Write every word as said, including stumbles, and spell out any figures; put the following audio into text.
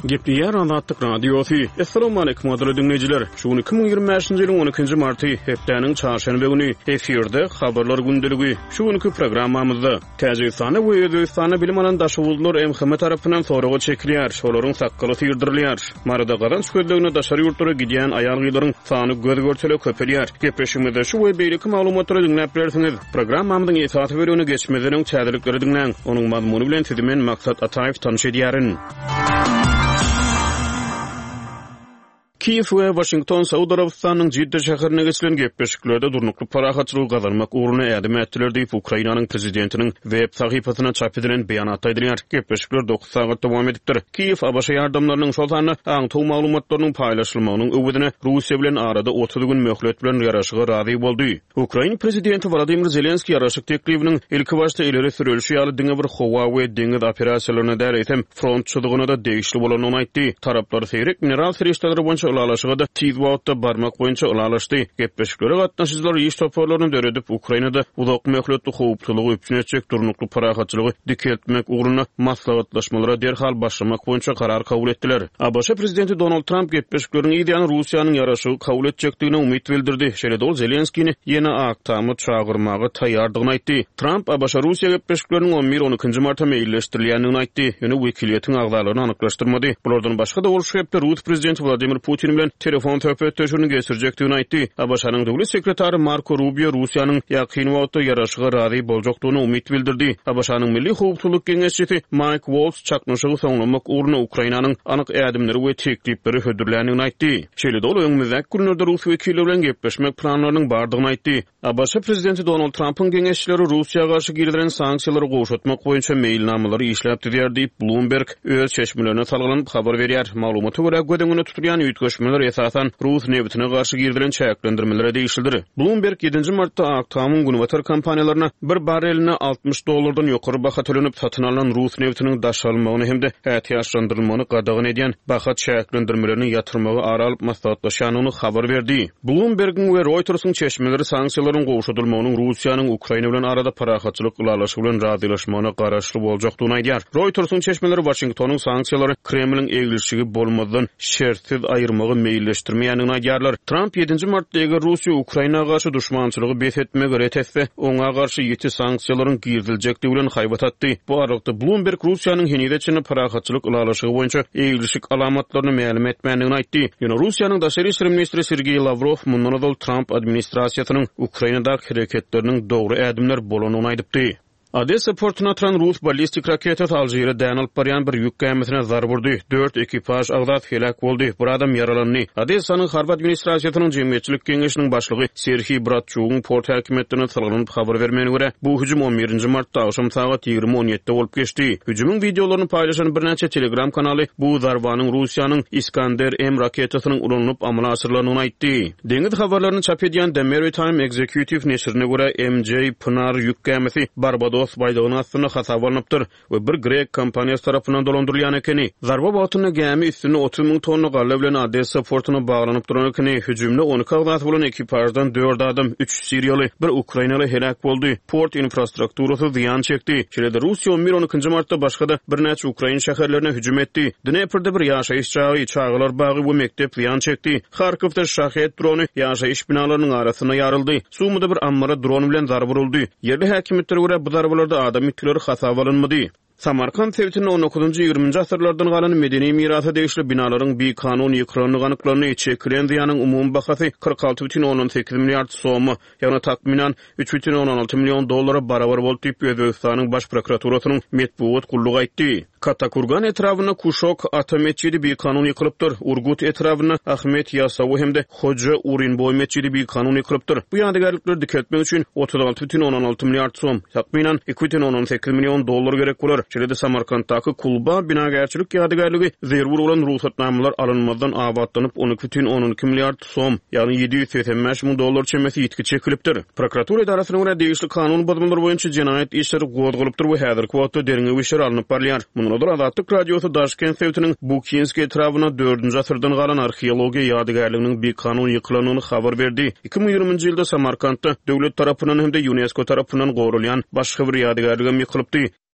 Gepdiýär Azatlyk Radiosu. Assalamu alaykum adyly dinleýijiler. Şu iki bin ýyirmi beşinji ýylyň on ikinji marty hepdeniň çarşamby güni efirde habarlar gündeligi. Şu günki programmamyzda Täjikistana we Özbekistana bilim alandaşylar M H M tarapyndan soraga çekilýär. Şolaryň sakkaly ýyrdyrilýar. Marada garan şöýdegine daşary ýurtlara gidýän aýalgylaryň sany göz görçeli köpelýär. Gepeşimizde şu we beýleki maglumatlary dinläp bersiňiz. Programmamyzyň esaty berýüni geçmezden çäderlikleri dinläň. Onuň mazmuny bilen sizi men Maksat Ataýew tanış edýärin. Kiev we Washington Saudy Arabistanyň Jidde şäherine geçilen gepleşiklerde durnukly parahatçylygy gazanmak uğruna ädim etdiler diýip Ukrainanyň prezidentiniň web sahypasyna çap edilen beýanatda aýdylýar. Gepleşikler dokuz sagat dowam edipdir. Kiev A B Ş ýardamlarynyň şol sany aňtaw maglumatlarynyň paýlaşylmagynyň öwüdine Russiýa bilen arada otuz gün möhlet bilen ýaraşyga razy boldy. Ukraina prezidenti Volodymyr Zelenski ýaraşyk teklifiniň ilki başda ileri sürülşi ýaly diňe bir howa we deňiz operasiýalaryna däretem frontçylygyna da degişli bolanyny aýtdy. Taraplar seýrek mineral serişdeleri boýunça ulalaşyga da tiz wagtda barmak boýunça ulalaşdy. Gepleşiklere gatnaşyjylar iş toparlaryny döredip Ukrainada uzak möhletli howpçylygy üçin etjek durnukly parahatçylygy dikeltmek uğruna maslahatlaşmalara derhal başlamak boýunça karar kabul etdiler. A B Ş prezidenti Donald Trump gepleşiklerini ideýany Russiýanyň ýaraşygy kabul etjekdigine umyt bildirdi. Şeýle ol Zelenskini ýene aktamy çağırmagy taýýardygyny aýtdy. Trump A B Ş Russiýa gepleşikleriniň on bir on ikinji marta meýilleşdirilýändigini aýtdy. Ýöne wekiliýetiň agzalaryny anyklaşdyrmady. Bulardan başga da ol şu hepde Rus prezidenti Vladimir Putin bilen telefon töhbetleşigini geçirjekdigini aýtdy. A B Ş-nyň döwlet sekretary Marco Rubio Russiýanyň ýakyn wagtda ýaraşyga razy boljakdygyny umyt bildirdi. A B Ş-nyň Milli howpçylyk geňeşçisi Mike Waltz çaknaşygy soňlamak uğruna Ukrainanyň anyk ädimleri we teklipleri hödürländigini aýtdy. Şeýle de ol öňümizde günlerde Rus wekilleri bilen gepleşmek planlarynyň bardygyny aýtdy. A B Ş prezidenti Donald Trump'yň geňeşçileri Russiýaga garşy girilen sanksiýalary gowşatmak boýunça meýilnamaları işläp diýär diýip Bloomberg öz çeşmelerine salgynyp habar berýär. Maglumata görä gödeňine tutulýan ýetgeşmeler esasan Rus neftine garşy girilen çäklendirmelere değişildir. Bloomberg yedinji martda aktamyň günwatar kompaniýalaryna bir bareline altmış dollardan ýokary baha tölenip satyn alynan Rus neftiniň daşalmagyny hemde ähtiýaçlandyrylmagyny gadagyn edýän baha çäklendirmelerini ýatyrmagy aralyp maslahatlaşanyny habar berdi. Bloomberg'in we Reuters'yň çeşmeleri sanksiýalaryň gowşatylmagynyň Russiýanyň Ukraina bilen arada parahatçylyk ulalaşy bilen razylaşmagyna garaşly boljakdygyny aýdýar. Reuters'yň çeşmeleri Washingtonyň sanksiýalary Kremliň egilişigi bolmadan şertsiz aýyrmagy meýilleşdirmeýändigini aýdýarlar. Trump yedinji martda eger Russiýa Ukrainaga garşy düşmançylygy bethetmek öretese, oňa garşy ýeti sanksiýalaryň girdiljekligi bilen haýbat atdy. Bu arada Bloomberg Russiýanyň henideçini parahatçylyk ulalaşygy boýunça egilişik alamatlaryny ma'lum etmändigini aýtdy. Ýöne Russiýanyň daşary işler ministri Sergey Lavrov mundan da Trump administrasiýasynyň Ukrainadaky hereketleriniň dogry ädimler bolanyny aýdypdy. Odessa portuna atılan Rus ballistik raketasi Aljeýra dänil barýan bir ýük gemisine zar vurdy. dört ekipaj agzat helak boldy. Bir adam ýaralandy. Odessanyň harp administrasiýasynyň jemgyýetçilik geňeşiniň başlygy Serhiy Bratçugyň port häkimetine salgynyp habar bermegine görä, bu hüjüm on birinji martda akşam saat ýygrimi on ýetide bolup geçdi. Hüjümüň videolaryny paýlaşan bir näçe Telegram kanaly bu zarbanyň Russiýanyň Iskander M raketasynyň uranyp amala asyrlanyny aýtdy. Deňiz habarlaryny çap edýän The Maritime Executive neşrine görä M J Pınar ýük gemisi Barbados baýdygyny aslynda hasaba alınıpdyr we bir grek kompaniýasy tarapyndan dolandyrylýan ekeni. Zarba batyny gemi üstüne otuz ming tonna galla bilen Odessa portuna baglanyp duran ekeni. Hüjümde on iki agzat bolan ekipajdan dört adam, üç Siriýaly, bir Ukrainaly helak boldy. Port infrastrukturasy ziýan çekdi. Şeýle Russiýa on bir on ikinji martda başga-da bir näçe Ukraina şäherlerine hüjüm etdi. Dneperde bir ýaşaýyş çagy, çağlar bagy we mektep ziýan çekdi. Harkowda şahet drony ýaşaýyş binalarynyň arasyna ýaryldy. Sumyda bir ammara dron bilen zarb uruldy. Yerli häkimetler görä bu zarbalarda adam itleri hasaba alınmadı. Samarkand sewtiniň on dokuzunji ýygrimiňji asyrlardan galan medeni mirasa degişli binalaryň bir kanun ýykranyny anyklaryny çekilen ziýanyň umumy bahasy kırk altı бүтүn oňdan sekiz milliard somy, ýagny takminan üç бүтүn oňdan alty million dollara barabar bolup diýip Özbekistanyň baş prokuraturasynyň metbuat gullugy aýtdy. Katakurgan etrawyna Kuşok Atametçidi bir kanun ýykylypdyr. Urgut etrawyna Ahmet Yasawy hemde Hoja Urinboy metçidi bir kanun ýykylypdyr. Bu ýadygarlykları dikeltmek üçin otuz altı бүтүn oňdan alty milliard som, takminan iki бүтүn oňdan sekiz million dollar gerek bolar. Şeýle Samarkanddaky Kulba binagerçilik ýadygarlygy zerwur bolan ruhsatnamalar alınmadan abatlanyp on iki бүтүn on iki milliard som, ýagny yedi ýüz seksen beş ming dollar çemesi ýetki çekilipdir. Prokuratura idarasynyň görä degişli kanun bodumlary boýunça jenaýat işleri gozgulypdyr we häzirki wagtda deriňe işler alınıp barýar. Mundan Azatlyk Radiosu Daşkent sewtiniň Bukinski etrawyna dördünji asyrdan galan arheologiýa ýadygarlygynyň bir kanun ýyklanyny habar berdi. iki bin ýygrimiňji ýylda Samarkandda döwlet tarapyndan hem de UNESCO tarapyndan gowrulýan başga bir ýadygarlygy ýykylypdy.